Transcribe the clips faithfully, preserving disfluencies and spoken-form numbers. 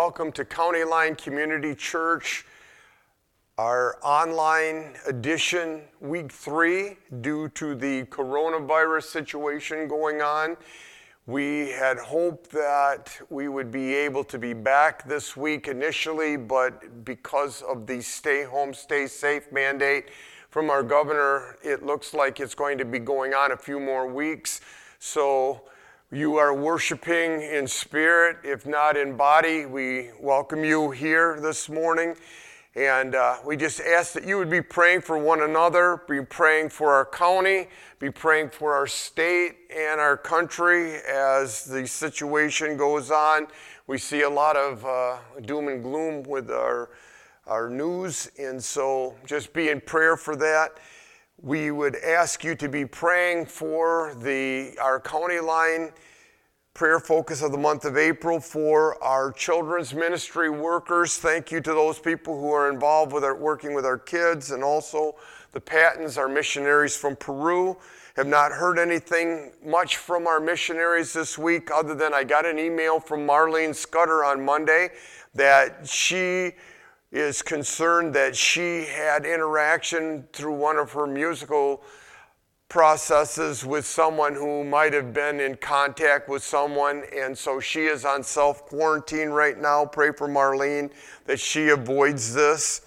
welcome to County Line Community Church, our online edition, week three, due to the coronavirus situation going on. We had hoped that we would be able to be back this week initially, but because of the stay home, stay safe mandate from our governor, it looks like it's going to be going on a few more weeks. So you are worshiping in spirit, if not in body. We welcome you here this morning. And uh, we just ask that you would be praying for one another, be praying for our county, be praying for our state and our country as the situation goes on. We see a lot of uh, doom and gloom with our, our news, and so just be in prayer for that. We would ask you to be praying for the our County Line prayer focus of the month of April for our children's ministry workers. Thank you to those people who are involved with our working with our kids, and also the Pattons, our missionaries from Peru. Have not heard anything much from our missionaries this week, other than I got an email from Marlene Scudder on Monday that she is concerned that she had interaction through one of her musical processes with someone who might have been in contact with someone, and so she is on self-quarantine right now. Pray for Marlene that she avoids this.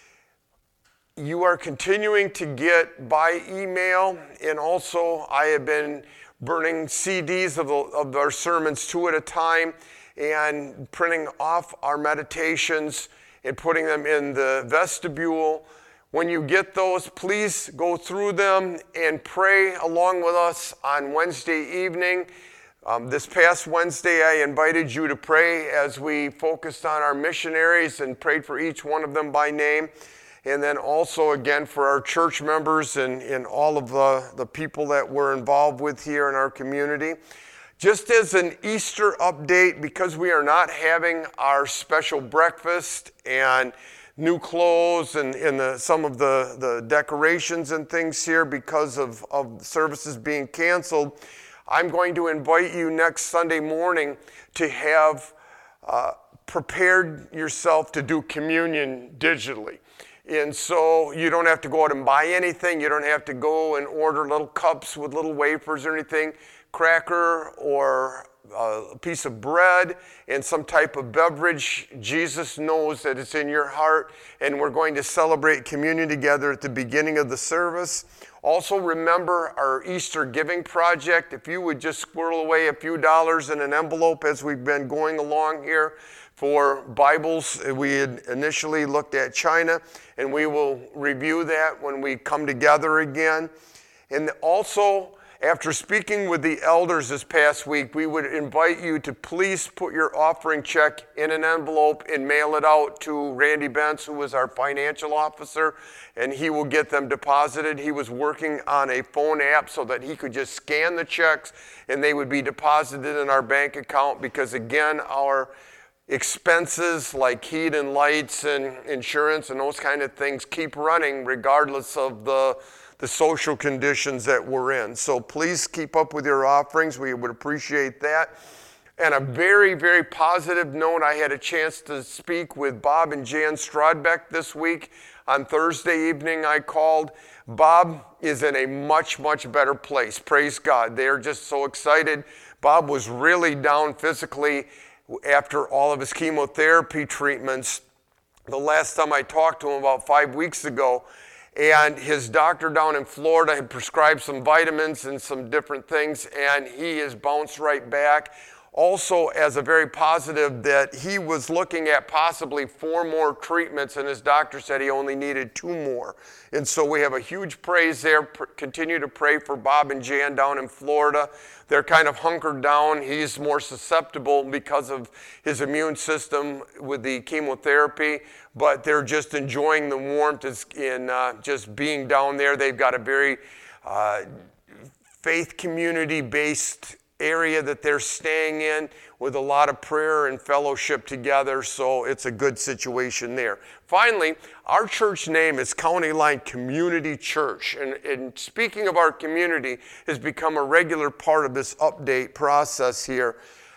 You are continuing to get by email, and also I have been burning C Ds of, the, of our sermons two at a time and printing off our meditations and putting them in the vestibule. When you get those, please go through them and pray along with us on Wednesday evening. Um, this past Wednesday, I invited you to pray as we focused on our missionaries and prayed for each one of them by name. And then also, again, for our church members and, and all of the, the people that we're involved with here in our community. Just as an Easter update, because we are not having our special breakfast and new clothes and, and the, some of the, the decorations and things here because of, of services being canceled, I'm going to invite you next Sunday morning to have uh, prepared yourself to do communion digitally. And so you don't have to go out and buy anything. You don't have to go and order little cups with little wafers or anything. Cracker or a piece of bread and some type of beverage. Jesus knows that it's in your heart, and we're going to celebrate communion together at the beginning of the service. Also remember our Easter giving project. If you would just squirrel away a few dollars in an envelope as we've been going along here for Bibles. We had initially looked at China, and we will review that when we come together again. And also, after speaking with the elders this past week, we would invite you to please put your offering check in an envelope and mail it out to Randy Bentz, who is our financial officer, and he will get them deposited. He was working on a phone app so that he could just scan the checks and they would be deposited in our bank account, because again, our expenses like heat and lights and insurance and those kind of things keep running regardless of the the social conditions that we're in. So please keep up with your offerings. We would appreciate that. And a very, very positive note, I had a chance to speak with Bob and Jan Strodbeck this week. On Thursday evening, I called. Bob is in a much, much better place. Praise God. They're just so excited. Bob was really down physically after all of his chemotherapy treatments. The last time I talked to him about five weeks ago, and his doctor down in Florida had prescribed some vitamins and some different things, and he has bounced right back. Also, as a very positive, that he was looking at possibly four more treatments, and his doctor said he only needed two more. And so we have a huge praise there. Continue to pray for Bob and Jan down in Florida. They're kind of hunkered down. He's more susceptible because of his immune system with the chemotherapy, but they're just enjoying the warmth in uh, just being down there. They've got a very uh, faith community-based area that they're staying in with a lot of prayer and fellowship together, so it's a good situation there. Finally, our church name is County Line Community Church, and, and speaking of our community has become a regular part of this update process here.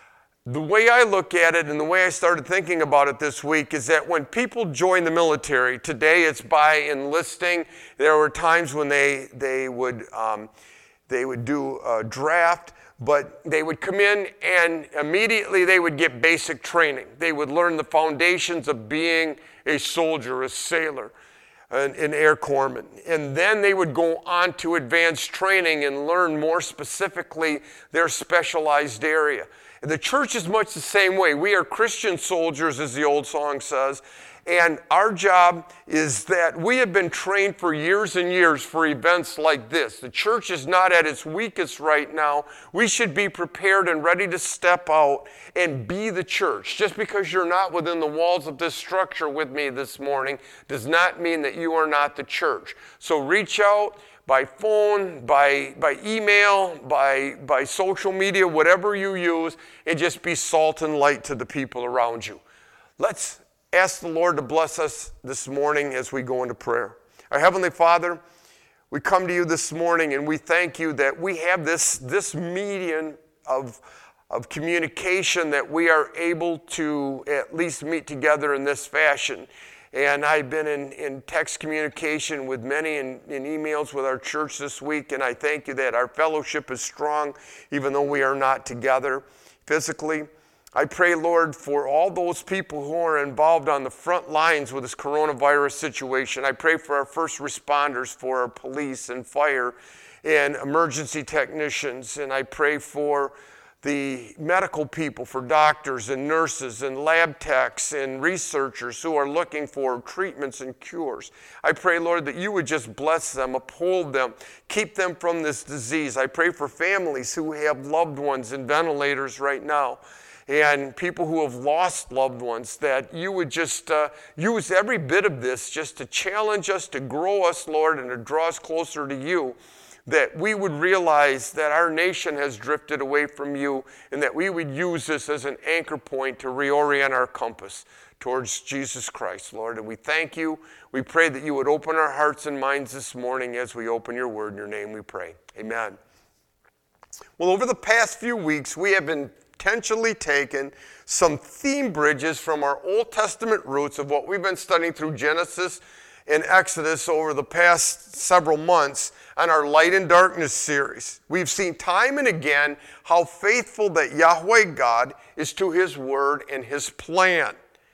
The way I look at it and the way I started thinking about it this week is that when people join the military, today it's by enlisting. There were times when they, they, would, um, they would do a draft, but they would come in and immediately they would get basic training. They would learn the foundations of being a soldier, a sailor, an, an air corpsman. And then they would go on to advanced training and learn more specifically their specialized area. The church is much the same way. We are Christian soldiers, as the old song says, and our job is that we have been trained for years and years for events like this. The church is not at its weakest right now. We should be prepared and ready to step out and be the church. Just because you're not within the walls of this structure with me this morning does not mean that you are not the church. So reach out. By phone, by, by email, by, by social media, whatever you use, and just be salt and light to the people around you. Let's ask the Lord to bless us this morning as we go into prayer. Our Heavenly Father, we come to you this morning and we thank you that we have this, this medium of, of communication that we are able to at least meet together in this fashion. And I've been in, in text communication with many and in, in emails with our church this week, and I thank you that our fellowship is strong, even though we are not together physically. I pray, Lord, for all those people who are involved on the front lines with this coronavirus situation. I pray for our first responders, for our police and fire and emergency technicians, and I pray for the medical people, for doctors and nurses and lab techs and researchers who are looking for treatments and cures. I pray, Lord, that you would just bless them, uphold them, keep them from this disease. I pray for families who have loved ones in ventilators right now and people who have lost loved ones, that you would just uh, use every bit of this just to challenge us, to grow us, Lord, and to draw us closer to you. That we would realize that our nation has drifted away from you and that we would use this as an anchor point to reorient our compass towards Jesus Christ, Lord. And we thank you. We pray that you would open our hearts and minds this morning as we open your word. In your name we pray. Amen. Well, over the past few weeks, we have intentionally taken some theme bridges from our Old Testament roots of what we've been studying through Genesis and Exodus over the past several months on our Light and Darkness series. We've seen time and again how faithful that Yahweh God is to his word and his plan.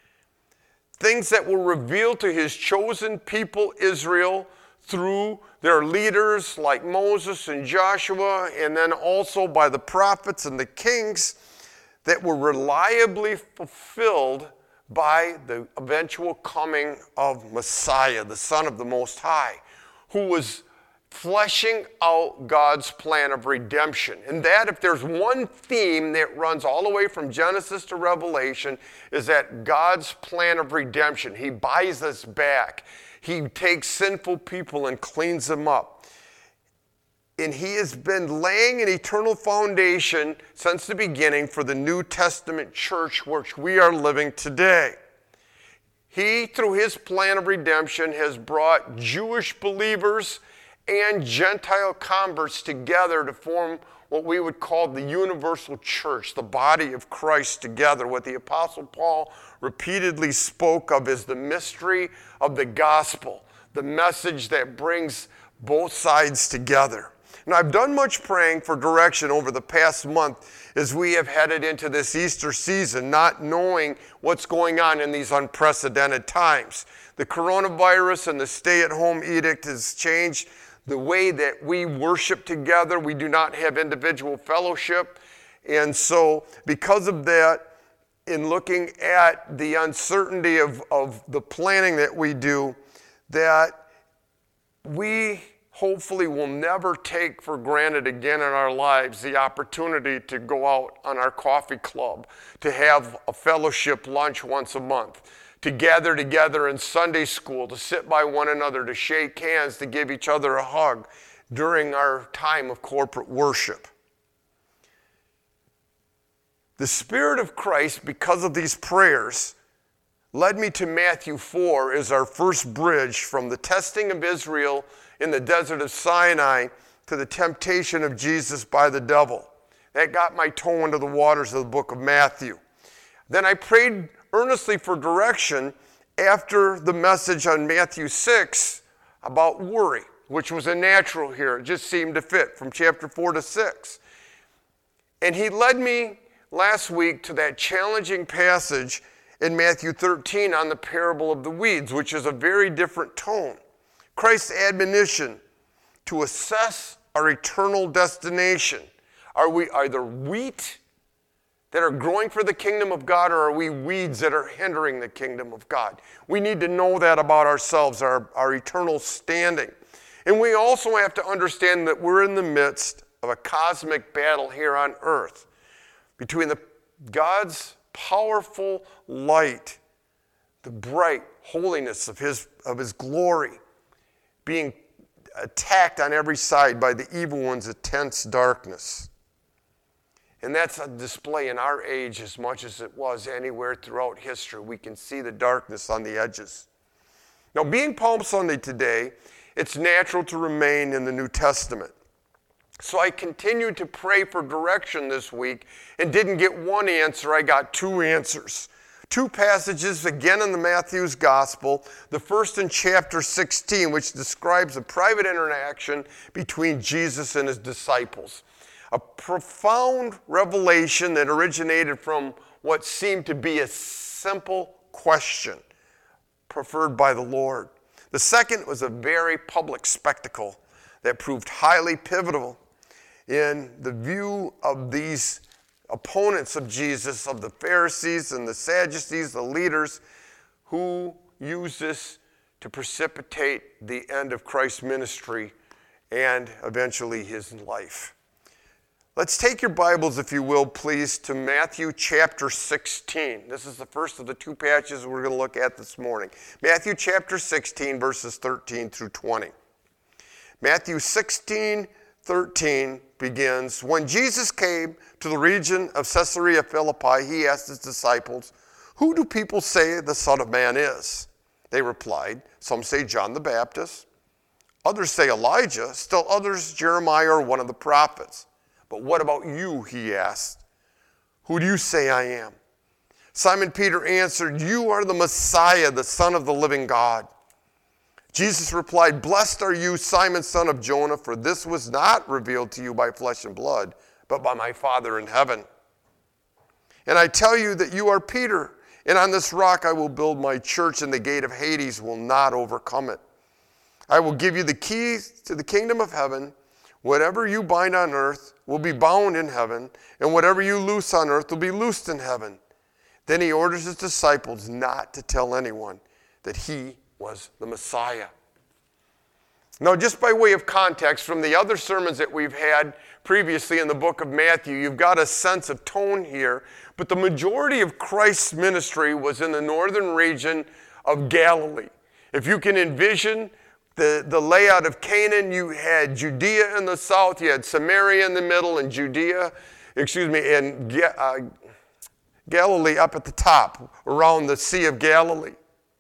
Things that were revealed to his chosen people Israel through their leaders like Moses and Joshua, and then also by the prophets and the kings, that were reliably fulfilled by the eventual coming of Messiah, the Son of the Most High, who was fleshing out God's plan of redemption. And that, if there's one theme that runs all the way from Genesis to Revelation, is that God's plan of redemption. He buys us back. He takes sinful people and cleans them up. And he has been laying an eternal foundation since the beginning for the New Testament church which we are living today. He, through his plan of redemption, has brought Jewish believers and Gentile converts together to form what we would call the universal church, the body of Christ together. What the Apostle Paul repeatedly spoke of is the mystery of the gospel, the message that brings both sides together. And I've done much praying for direction over the past month as we have headed into this Easter season, not knowing what's going on in these unprecedented times. The coronavirus and the stay-at-home edict has changed the way that we worship together. We do not have individual fellowship. And so because of that, in looking at the uncertainty of, of the planning that we do, that we hopefully will never take for granted again in our lives the opportunity to go out on our coffee club, to have a fellowship lunch once a month, to gather together in Sunday school, to sit by one another, to shake hands, to give each other a hug during our time of corporate worship. The Spirit of Christ, because of these prayers, led me to Matthew four as our first bridge from the testing of Israel in the desert of Sinai to the temptation of Jesus by the devil. That got my toe into the waters of the book of Matthew. Then I prayed earnestly for direction after the message on Matthew six about worry, which was a natural here. It just seemed to fit from chapter four to six. And he led me last week to that challenging passage in Matthew thirteen on the parable of the weeds, which is a very different tone. Christ's admonition to assess our eternal destination. Are we either wheat that are growing for the kingdom of God, or are we weeds that are hindering the kingdom of God? We need to know that about ourselves, our, our eternal standing. And we also have to understand that we're in the midst of a cosmic battle here on earth between the God's powerful light, the bright holiness of his, of his glory, being attacked on every side by the evil one's intense darkness. And that's a display in our age as much as it was anywhere throughout history. We can see the darkness on the edges. Now, being Palm Sunday today, it's natural to remain in the New Testament. So I continued to pray for direction this week and didn't get one answer, I got two answers. Two passages, again in the Matthew's Gospel, the first in chapter sixteen, which describes a private interaction between Jesus and his disciples. A profound revelation that originated from what seemed to be a simple question preferred by the Lord. The second was a very public spectacle that proved highly pivotal in the view of these opponents of Jesus, of the Pharisees and the Sadducees, the leaders, who used this to precipitate the end of Christ's ministry and eventually his life. Let's take your Bibles, if you will, please, to Matthew chapter sixteen. This is the first of the two passages we're going to look at this morning. Matthew chapter sixteen, verses thirteen through twenty. Matthew sixteen, thirteen begins, "When Jesus came to the region of Caesarea Philippi, he asked his disciples, 'Who do people say the Son of Man is?' They replied, 'Some say John the Baptist, others say Elijah, still others Jeremiah or one of the prophets. But what about you?' he asked. 'Who do you say I am?' Simon Peter answered, 'You are the Messiah, the Son of the living God.' Jesus replied, 'Blessed are you, Simon, son of Jonah, for this was not revealed to you by flesh and blood, but by my Father in heaven. And I tell you that you are Peter, and on this rock I will build my church, and the gate of Hades will not overcome it. I will give you the keys to the kingdom of heaven. Whatever you bind on earth will be bound in heaven, and whatever you loose on earth will be loosed in heaven.' Then he orders his disciples not to tell anyone that he was the Messiah." Now, just by way of context, from the other sermons that we've had previously in the book of Matthew, you've got a sense of tone here, but the majority of Christ's ministry was in the northern region of Galilee. If you can envision the, the layout of Canaan, you had Judea in the south, you had Samaria in the middle, and Judea, excuse me, and uh, Galilee up at the top, around the Sea of Galilee.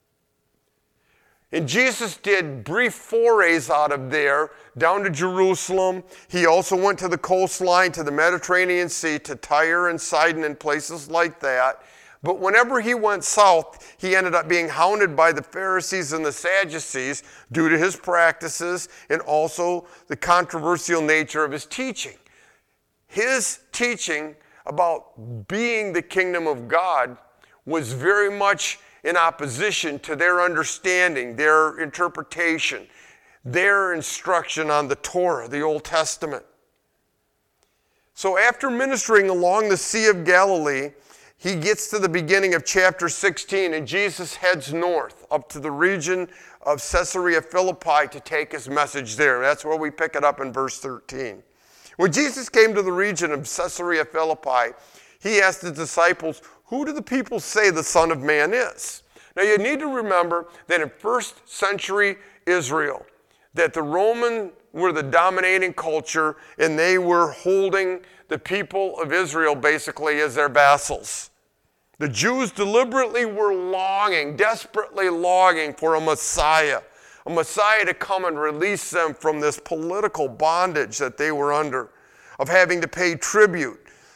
And Jesus did brief forays out of there down to Jerusalem. He also went to the coastline, to the Mediterranean Sea, to Tyre and Sidon and places like that. But whenever he went south, he ended up being hounded by the Pharisees and the Sadducees due to his practices and also the controversial nature of his teaching. His teaching about being the kingdom of God was very much in opposition to their understanding, their interpretation, their instruction on the Torah, the Old Testament. So after ministering along the Sea of Galilee, he gets to the beginning of chapter sixteen, and Jesus heads north up to the region of Caesarea Philippi to take his message there. That's where we pick it up in verse thirteen. When Jesus came to the region of Caesarea Philippi, he asked his disciples, "Who do the people say the Son of Man is?" Now you need to remember that in first century Israel, that the Roman were the dominating culture, and they were holding the people of Israel basically as their vassals. The Jews deliberately were longing, desperately longing for a Messiah, a Messiah to come and release them from this political bondage that they were under, of having to pay tribute,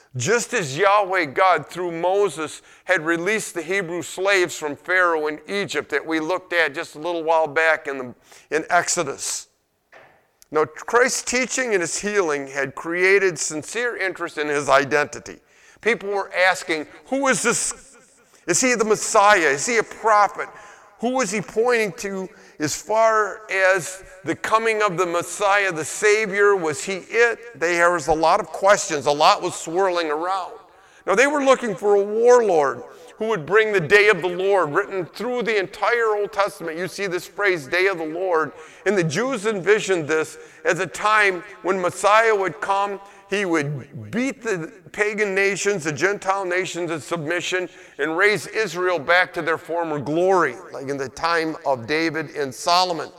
Just as Yahweh God, through Moses, had released the Hebrew slaves from Pharaoh in Egypt that we looked at just a little while back in, the, in Exodus. Now, Christ's teaching and his healing had created sincere interest in his identity. People were asking, who is this? Is he the Messiah? Is he a prophet? Who is he pointing to as far as the coming of the Messiah, the Savior? Was he it? There was a lot of questions. A lot was swirling around. Now, they were looking for a warlord who would bring the day of the Lord. Written through the entire Old Testament, you see this phrase, day of the Lord. And the Jews envisioned this as a time when Messiah would come. He would beat the pagan nations, the Gentile nations in submission, and raise Israel back to their former glory, like in the time of David and Solomon.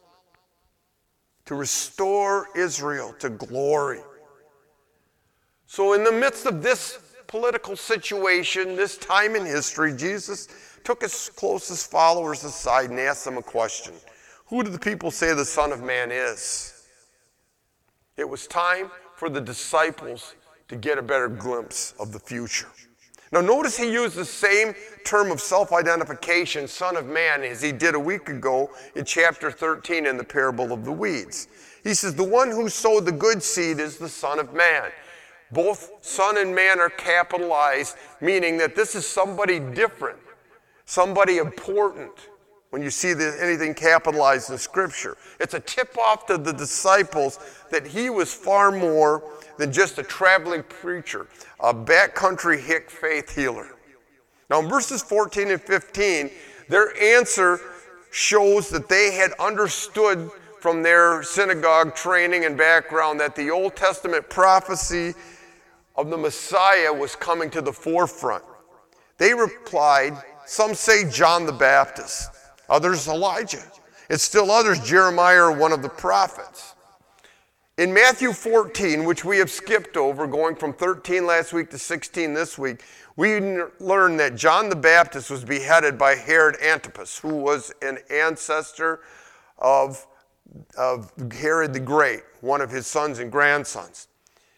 To restore Israel to glory. So in the midst of this political situation, this time in history, Jesus took his closest followers aside and asked them a question. Who do the people say the Son of Man is? It was time for the disciples to get a better glimpse of the future. Now notice he used the same term of self-identification, Son of Man, as he did a week ago in chapter thirteen in the parable of the weeds. He says, the one who sowed the good seed is the Son of Man. Both son and man are capitalized, meaning that this is somebody different, somebody important. When you see the, anything capitalized in Scripture, it's a tip-off to the disciples that he was far more than just a traveling preacher, a backcountry hick faith healer. Now in verses fourteen and fifteen, their answer shows that they had understood from their synagogue training and background that the Old Testament prophecy of the Messiah was coming to the forefront. They replied, some say John the Baptist. Others, Elijah. And still others, Jeremiah or one of the prophets. In Matthew fourteen, which we have skipped over, going from thirteen last week to sixteen this week, we learn that John the Baptist was beheaded by Herod Antipas, who was an ancestor of, of Herod the Great, one of his sons and grandsons.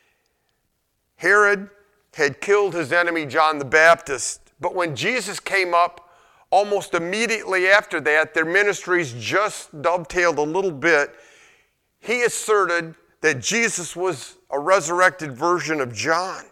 Herod had killed his enemy John the Baptist, but when Jesus came up, almost immediately after that, their ministries just dovetailed a little bit. He asserted that Jesus was a resurrected version of John.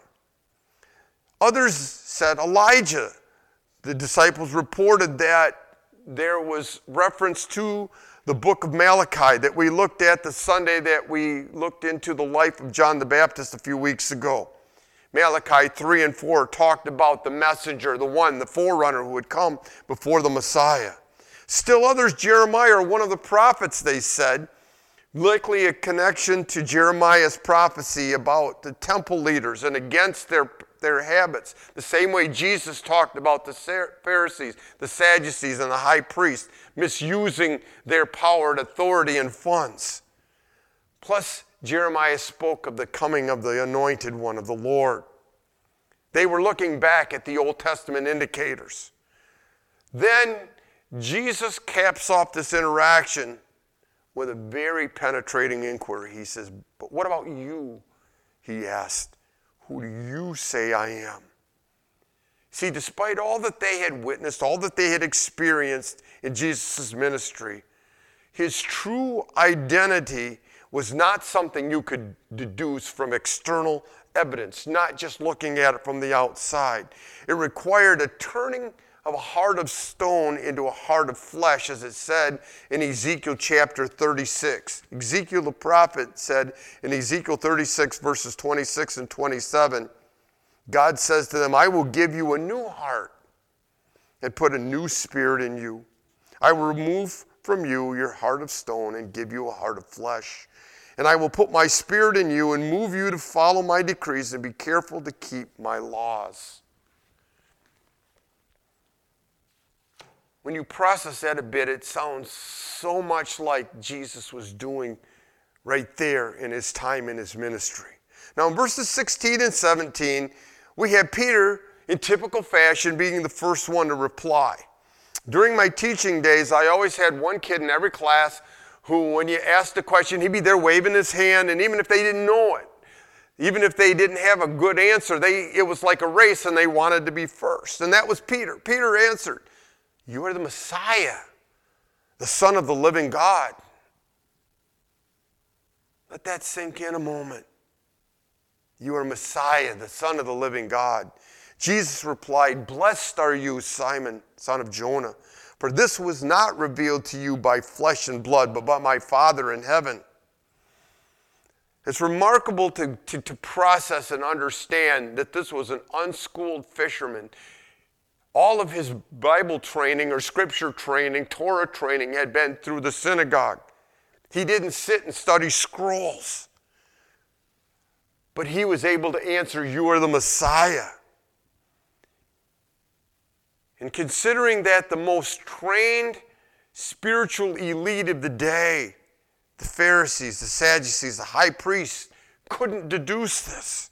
Others said Elijah. The disciples reported that there was reference to the book of Malachi that we looked at the Sunday that we looked into the life of John the Baptist a few weeks ago. Malachi three and four talked about the messenger, the one, the forerunner who would come before the Messiah. Still others, Jeremiah, or one of the prophets, they said, likely a connection to Jeremiah's prophecy about the temple leaders and against their, their habits, the same way Jesus talked about the Pharisees, the Sadducees, and the high priest misusing their power and authority and funds. Plus, Jeremiah spoke of the coming of the anointed one of the Lord. They were looking back at the Old Testament indicators. Then Jesus caps off this interaction with a very penetrating inquiry. He says, but what about you? He asked, who do you say I am? See, despite all that they had witnessed, all that they had experienced in Jesus' ministry, his true identity was not something you could deduce from external evidence, not just looking at it from the outside. It required a turning of a heart of stone into a heart of flesh, as it said in Ezekiel chapter thirty-six. Ezekiel the prophet said in Ezekiel thirty-six, verses twenty-six and twenty-seven, God says to them, I will give you a new heart and put a new spirit in you. I will remove from you your heart of stone and give you a heart of flesh. And I will put my spirit in you and move you to follow my decrees and be careful to keep my laws. When you process that a bit, it sounds so much like Jesus was doing right there in his time in his ministry. Now in verses sixteen and seventeen, we have Peter, in typical fashion, being the first one to reply. During my teaching days, I always had one kid in every class who, when you asked a question, he'd be there waving his hand, and even if they didn't know it, Even if they didn't have a good answer, they, it was like a race and they wanted to be first. And that was Peter. Peter answered, "You are the Messiah, the Son of the living God." Let that sink in a moment. You are Messiah, the Son of the living God. Jesus replied, "Blessed are you, Simon, son of Jonah, for this was not revealed to you by flesh and blood, but by my Father in heaven." It's remarkable to, to, to process and understand that this was an unschooled fisherman. All of his Bible training or scripture training, Torah training, had been through the synagogue. He didn't sit and study scrolls. But he was able to answer, "You are the Messiah." And considering that the most trained spiritual elite of the day, the Pharisees, the Sadducees, the high priests, couldn't deduce this.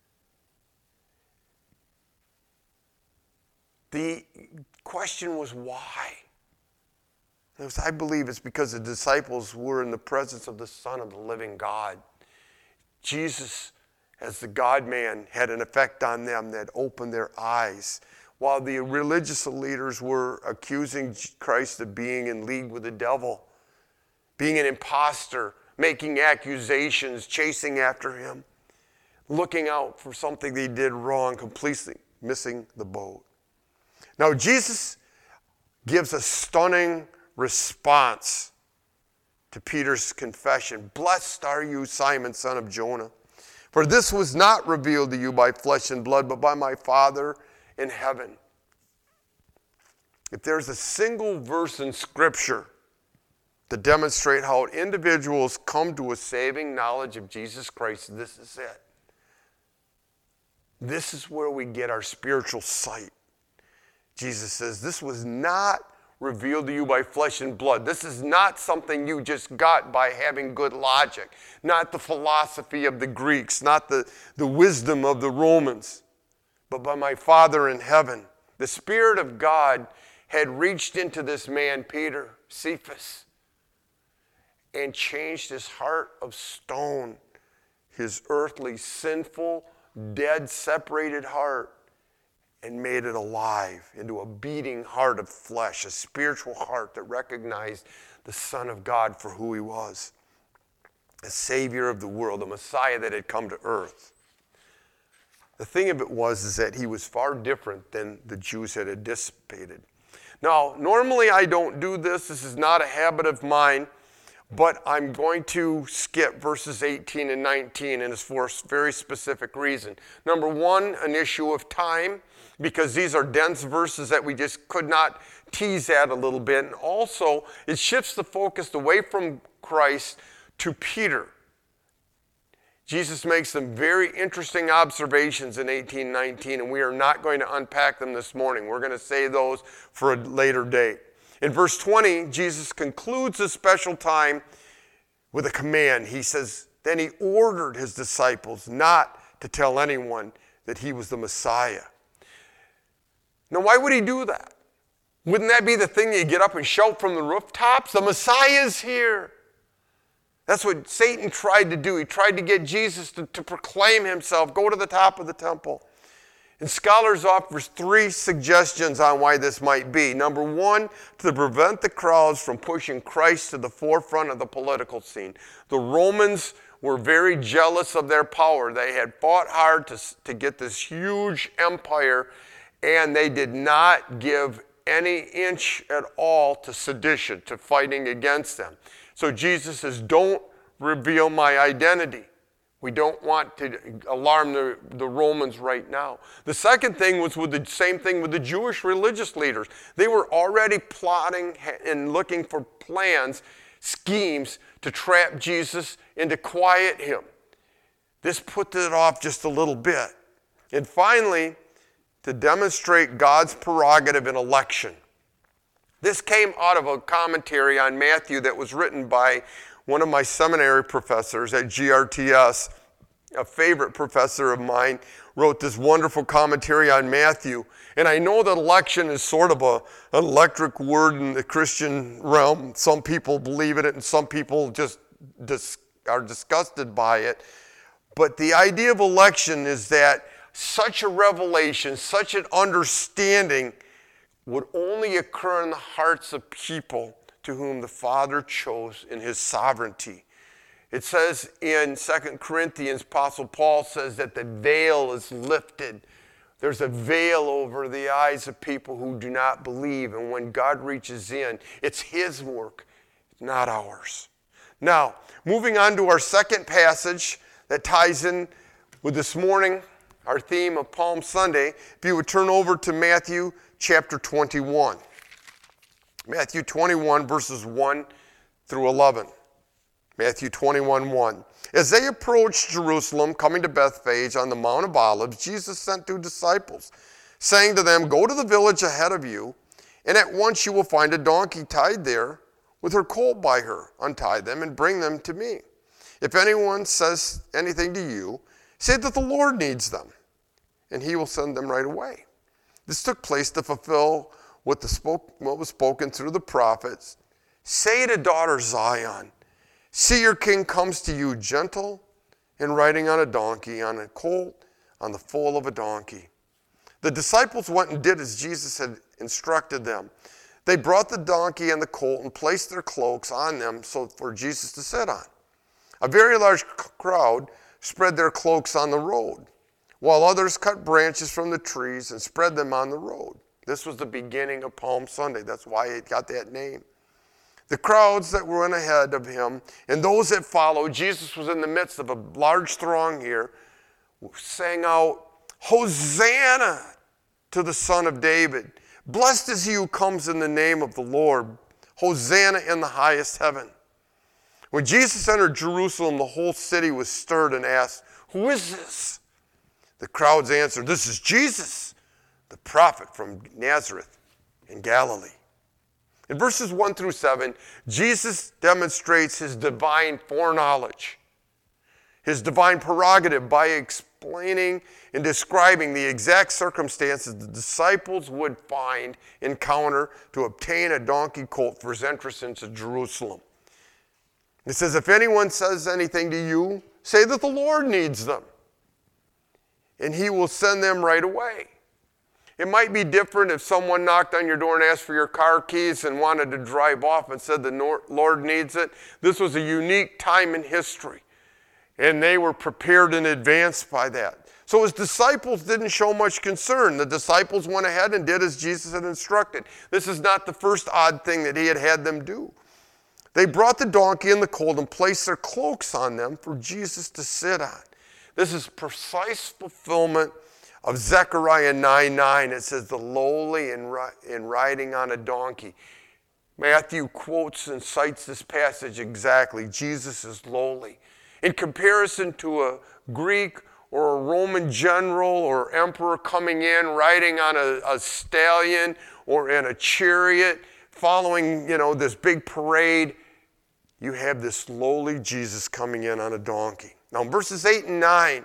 The question was why? It was, I believe it's because the disciples were in the presence of the Son of the living God. Jesus, as the God-man, had an effect on them that opened their eyes. While the religious leaders were accusing Christ of being in league with the devil, being an imposter, making accusations, chasing after him, looking out for something they did wrong, completely missing the boat. Now, Jesus gives a stunning response to Peter's confession. "Blessed are you, Simon, son of Jonah, for this was not revealed to you by flesh and blood, but by my Father in heaven." If there's a single verse in Scripture to demonstrate how individuals come to a saving knowledge of Jesus Christ, this is it. This is where we get our spiritual sight. Jesus says, "This was not revealed to you by flesh and blood." This is not something you just got by having good logic, not the philosophy of the Greeks, not the, the wisdom of the Romans, but by my Father in heaven. The Spirit of God had reached into this man, Peter, Cephas, and changed his heart of stone, his earthly, sinful, dead, separated heart, and made it alive into a beating heart of flesh, a spiritual heart that recognized the Son of God for who he was, a Savior of the world, a Messiah that had come to earth. The thing of it was is that he was far different than the Jews had anticipated. Now, normally I don't do this. This is not a habit of mine. But I'm going to skip verses eighteen and nineteen, and it's for a very specific reason. Number one, an issue of time, because these are dense verses that we just could not tease at a little bit. And also, it shifts the focus away from Christ to Peter. Jesus makes some very interesting observations in eighteen, nineteen, and we are not going to unpack them this morning. We're going to save those for a later date. In verse twenty, Jesus concludes a special time with a command. He says, then he ordered his disciples not to tell anyone that he was the Messiah. Now, why would he do that? Wouldn't that be the thing that you get up and shout from the rooftops? The Messiah is here. That's what Satan tried to do. He tried to get Jesus to, to proclaim himself, go to the top of the temple. And scholars offer three suggestions on why this might be. Number one, to prevent the crowds from pushing Christ to the forefront of the political scene. The Romans were very jealous of their power. They had fought hard to, to get this huge empire, and they did not give any inch at all to sedition, to fighting against them. So Jesus says, don't reveal my identity. We don't want to alarm the, the Romans right now. The second thing was with the same thing with the Jewish religious leaders. They were already plotting and looking for plans, schemes to trap Jesus and to quiet him. This put it off just a little bit. And finally, to demonstrate God's prerogative in election. This came out of a commentary on Matthew that was written by one of my seminary professors at G R T S, a favorite professor of mine, wrote this wonderful commentary on Matthew. And I know that election is sort of a, an electric word in the Christian realm. Some people believe in it and some people just dis, are disgusted by it. But the idea of election is that such a revelation, such an understanding would only occur in the hearts of people to whom the Father chose in his sovereignty. It says in Second Corinthians, Apostle Paul says that the veil is lifted. There's a veil over the eyes of people who do not believe. And when God reaches in, it's his work, not ours. Now, moving on to our second passage that ties in with this morning, our theme of Palm Sunday. If you would turn over to Matthew chapter twenty-one. Matthew twenty-one, verses one through eleven. Matthew twenty-one, one. As they approached Jerusalem, coming to Bethphage on the Mount of Olives, Jesus sent two disciples, saying to them, "Go to the village ahead of you, and at once you will find a donkey tied there with her colt by her. Untie them and bring them to me. If anyone says anything to you, say that the Lord needs them, and he will send them right away." This took place to fulfill what, the spoke, what was spoken through the prophets. "Say to daughter Zion, see your king comes to you gentle and riding on a donkey, on a colt, on the foal of a donkey." The disciples went and did as Jesus had instructed them. They brought the donkey and the colt and placed their cloaks on them so for Jesus to sit on. A very large crowd spread their cloaks on the road, while others cut branches from the trees and spread them on the road. This was the beginning of Palm Sunday. That's why it got that name. The crowds that went ahead of him and those that followed, Jesus was in the midst of a large throng here, sang out, "Hosanna to the Son of David. Blessed is he who comes in the name of the Lord. Hosanna in the highest heaven." When Jesus entered Jerusalem, the whole city was stirred and asked, "Who is this?" The crowds answered, "This is Jesus, the prophet from Nazareth in Galilee." In verses one through seven, Jesus demonstrates his divine foreknowledge, his divine prerogative by explaining and describing the exact circumstances the disciples would find, encounter to obtain a donkey colt for his entrance into Jerusalem. It says, if anyone says anything to you, say that the Lord needs them, and he will send them right away. It might be different if someone knocked on your door and asked for your car keys and wanted to drive off and said the Lord needs it. This was a unique time in history, and they were prepared in advance by that. So his disciples didn't show much concern. The disciples went ahead and did as Jesus had instructed. This is not the first odd thing that he had had them do. They brought the donkey and the colt and placed their cloaks on them for Jesus to sit on. This is precise fulfillment of Zechariah nine nine. It says, the lowly and riding on a donkey. Matthew quotes and cites this passage exactly. Jesus is lowly. In comparison to a Greek or a Roman general or emperor coming in, riding on a, a stallion or in a chariot, following, you know, this big parade, you have this lowly Jesus coming in on a donkey. Now, in verses eight and nine,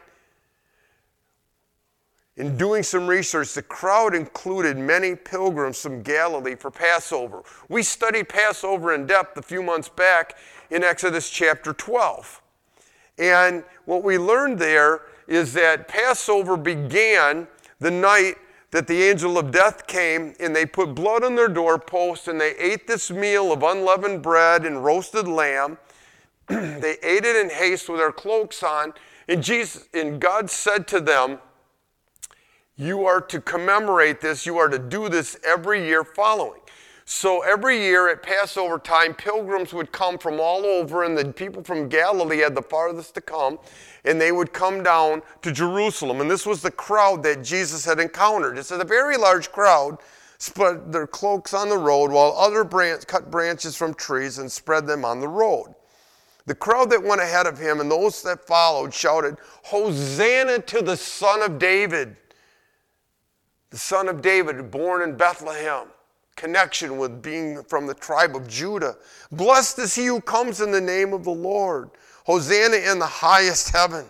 in doing some research, the crowd included many pilgrims from Galilee for Passover. We studied Passover in depth a few months back in Exodus chapter twelve. And what we learned there is that Passover began the night that the angel of death came, and they put blood on their doorposts, and they ate this meal of unleavened bread and roasted lamb. They ate it in haste with their cloaks on, and Jesus and God said to them, you are to commemorate this, you are to do this every year following. So every year at Passover time, pilgrims would come from all over, and the people from Galilee had the farthest to come, and they would come down to Jerusalem. And this was the crowd that Jesus had encountered. It said a very large crowd spread their cloaks on the road, while other branch, cut branches from trees and spread them on the road. The crowd that went ahead of him and those that followed shouted, Hosanna to the Son of David. The Son of David, born in Bethlehem. Connection with being from the tribe of Judah. Blessed is he who comes in the name of the Lord. Hosanna in the highest heaven.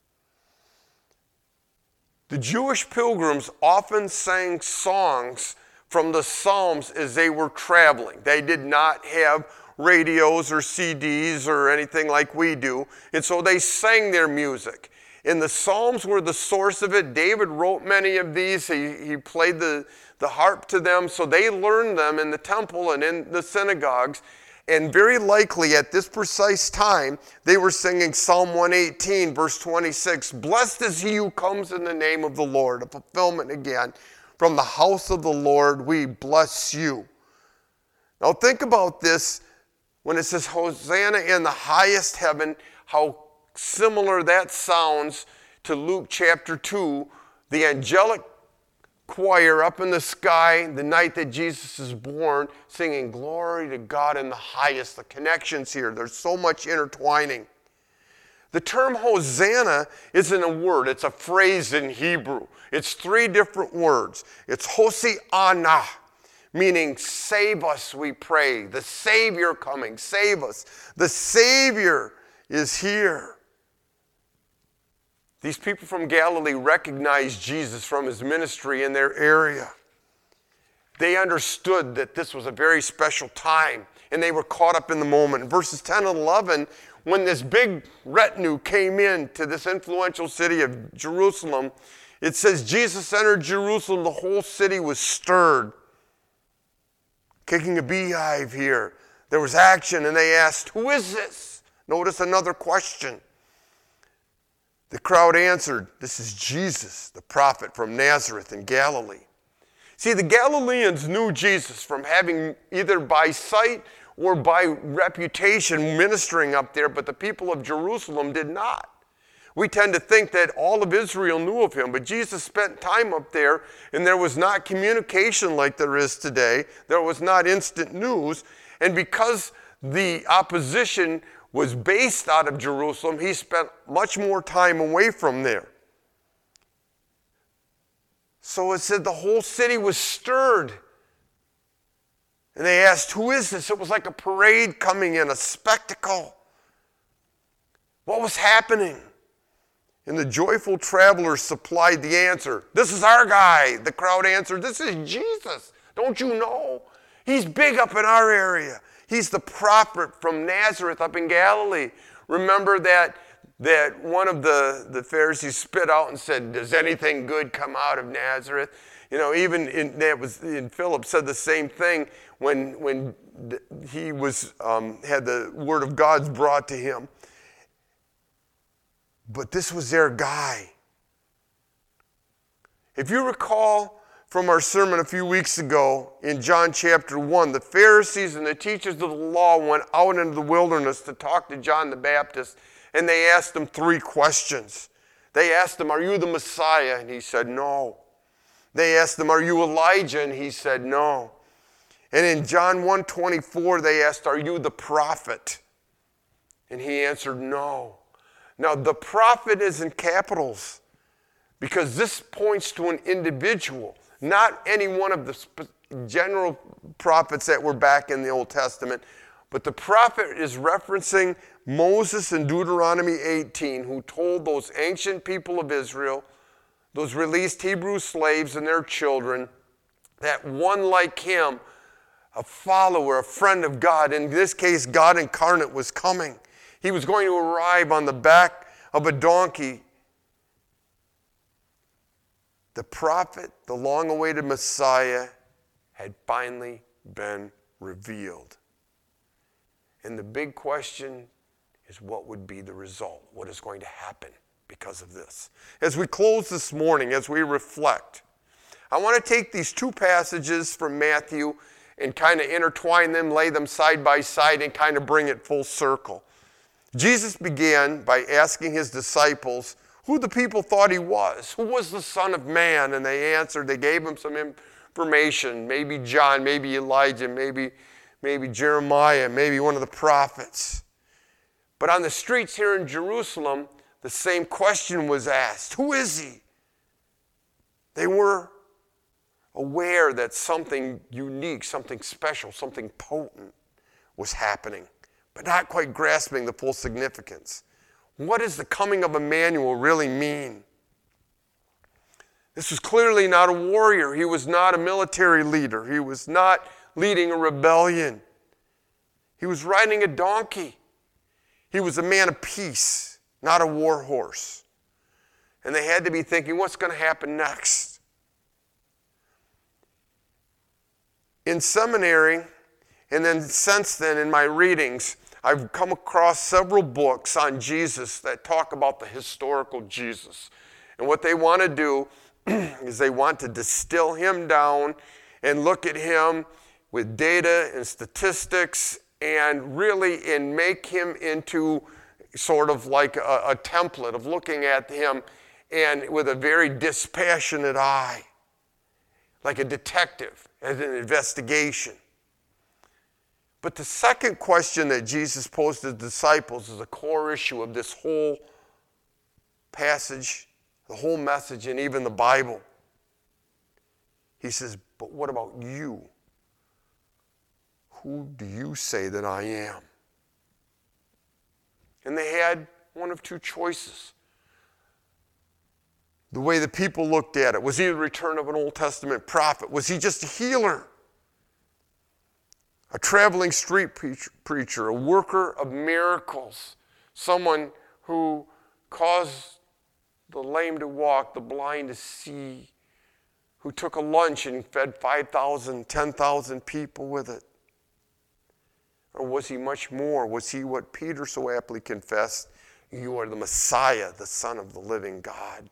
The Jewish pilgrims often sang songs from the Psalms as they were traveling. They did not have radios or C Ds or anything like we do, and so they sang their music. And the Psalms were the source of it. David wrote many of these. He, he played the, the harp to them, so they learned them in the temple and in the synagogues. And very likely at this precise time, they were singing Psalm one eighteen, verse twenty-six, "Blessed is he who comes in the name of the Lord," a fulfillment again. "From the house of the Lord we bless you." Now think about this when it says Hosanna in the highest heaven, how similar that sounds to Luke chapter two, the angelic choir up in the sky the night that Jesus is born, singing glory to God in the highest. The connections here, there's so much intertwining. The term Hosanna isn't a word, it's a phrase in Hebrew. It's three different words. It's Hosiana, meaning save us, we pray. The Savior coming, save us. The Savior is here. These people from Galilee recognized Jesus from his ministry in their area. They understood that this was a very special time, and they were caught up in the moment. In verses ten and eleven, when this big retinue came in to this influential city of Jerusalem, it says Jesus entered Jerusalem, the whole city was stirred. Kicking a beehive here. There was action, and they asked, "Who is this?" Notice another question. The crowd answered, "This is Jesus, the prophet from Nazareth in Galilee." See, the Galileans knew Jesus from having either by sight or by reputation ministering up there, but the people of Jerusalem did not. We tend to think that all of Israel knew of him, but Jesus spent time up there, and there was not communication like there is today. There was not instant news, and because the opposition was based out of Jerusalem, he spent much more time away from there. So it said the whole city was stirred. And they asked, "Who is this?" It was like a parade coming in, a spectacle. What was happening? And the joyful travelers supplied the answer. "This is our guy." The crowd answered, "This is Jesus. Don't you know? He's big up in our area. He's the prophet from Nazareth up in Galilee." Remember that, that one of the, the Pharisees spit out and said, "Does anything good come out of Nazareth?" You know, even in, that was, in Philip said the same thing when, when he was um, had the word of God brought to him. But this was their guy. If you recall from our sermon a few weeks ago in John chapter one, the Pharisees and the teachers of the law went out into the wilderness to talk to John the Baptist, and they asked him three questions. They asked him, "Are you the Messiah?" And he said, "No." They asked him, "Are you Elijah?" And he said, "No." And in John one twenty-four, they asked, "Are you the prophet?" And he answered, "No." Now, the prophet is in capitals because this points to an individual, not any one of the general prophets that were back in the Old Testament, but the prophet is referencing Moses in Deuteronomy eighteen, who told those ancient people of Israel, those released Hebrew slaves and their children, that one like him, a follower, a friend of God, in this case God incarnate, was coming. He was going to arrive on the back of a donkey. The prophet, the long-awaited Messiah, had finally been revealed. And the big question is, what would be the result? What is going to happen because of this? As we close this morning, as we reflect, I want to take these two passages from Matthew and kind of intertwine them, lay them side by side, and kind of bring it full circle. Jesus began by asking his disciples who the people thought he was. Who was the Son of Man? And they answered, they gave him some information. Maybe John, maybe Elijah, maybe, maybe Jeremiah, maybe one of the prophets. But on the streets here in Jerusalem, the same question was asked. Who is he? They were aware that something unique, something special, something potent was happening, but not quite grasping the full significance. What does the coming of Emmanuel really mean? This was clearly not a warrior. He was not a military leader. He was not leading a rebellion. He was riding a donkey. He was a man of peace, not a war horse. And they had to be thinking, what's going to happen next? In seminary, and then since then in my readings, I've come across several books on Jesus that talk about the historical Jesus. And what they want to do is they want to distill him down and look at him with data and statistics and really and make him into sort of like a, a template of looking at him and with a very dispassionate eye, like a detective as an investigation. But the second question that Jesus posed to the disciples is a core issue of this whole passage, the whole message, and even the Bible. He says, but what about you? Who do you say that I am? And they had one of two choices. The way the people looked at it. Was he the return of an Old Testament prophet? Was he just a healer? A traveling street preacher, a worker of miracles, someone who caused the lame to walk, the blind to see, who took a lunch and fed five thousand, ten thousand people with it? Or was he much more? Was he what Peter so aptly confessed? You are the Messiah, the Son of the living God.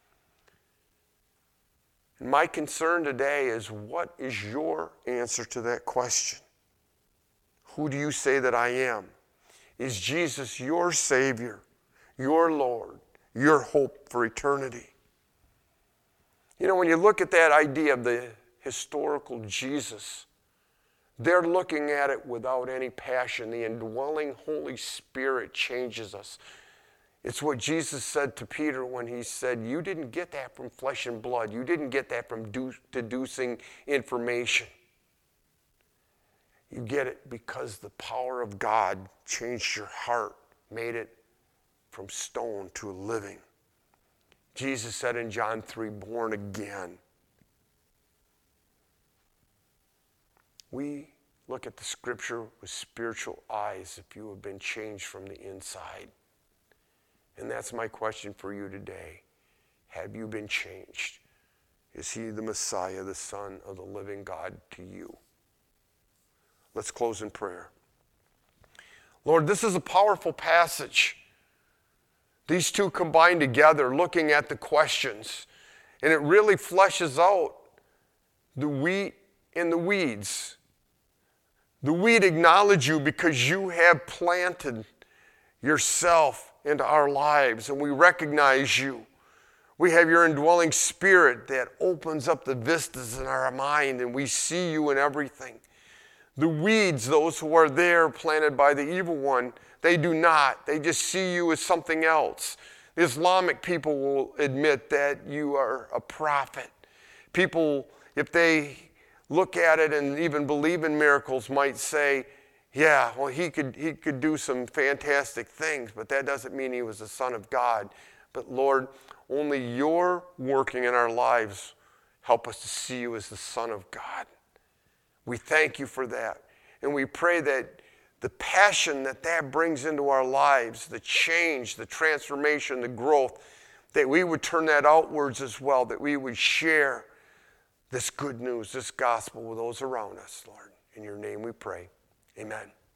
And my concern today is, what is your answer to that question? Who do you say that I am? Is Jesus your Savior, your Lord, your hope for eternity? You know, when you look at that idea of the historical Jesus, they're looking at it without any passion. The indwelling Holy Spirit changes us. It's what Jesus said to Peter when he said, you didn't get that from flesh and blood. You didn't get that from deducing information. You get it because the power of God changed your heart, made it from stone to living. Jesus said in John three, born again. We look at the scripture with spiritual eyes if you have been changed from the inside. And that's my question for you today. Have you been changed? Is he the Messiah, the Son of the living God to you? Let's close in prayer. Lord, this is a powerful passage. These two combine together, looking at the questions, and it really fleshes out the wheat and the weeds. The wheat acknowledge you because you have planted yourself into our lives, and we recognize you. We have your indwelling spirit that opens up the vistas in our mind, and we see you in everything. The weeds, those who are there planted by the evil one, they do not. They just see you as something else. The Islamic people will admit that you are a prophet. People, if they look at it and even believe in miracles, might say, yeah, well, he could, he could do some fantastic things, but that doesn't mean he was the Son of God. But Lord, only your working in our lives help us to see you as the Son of God. We thank you for that. And we pray that the passion that that brings into our lives, the change, the transformation, the growth, that we would turn that outwards as well, that we would share this good news, this gospel with those around us, Lord. In your name we pray. Amen.